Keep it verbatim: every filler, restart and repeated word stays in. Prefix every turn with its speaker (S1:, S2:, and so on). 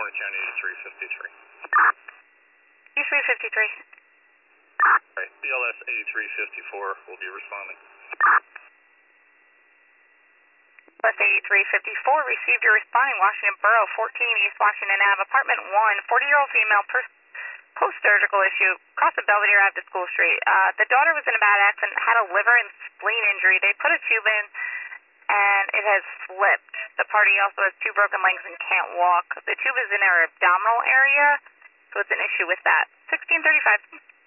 S1: Orange County eighty-three fifty-three.
S2: eighty-three fifty-three.
S1: Right, B L S eighty-three fifty-four will be responding.
S2: B L S eighty-three fifty-four, received your responding Washington Borough, fourteen East Washington Avenue, apartment one, forty-year-old female, post-surgical issue, across the Belvedere Ave to School Street. Uh, the daughter was in a bad accident, had a liver and spleen injury. They put a tube in, and it has slipped. The party also has two broken legs and can't walk. The tube is in her abdominal area, so it's an issue with that. sixteen thirty-five.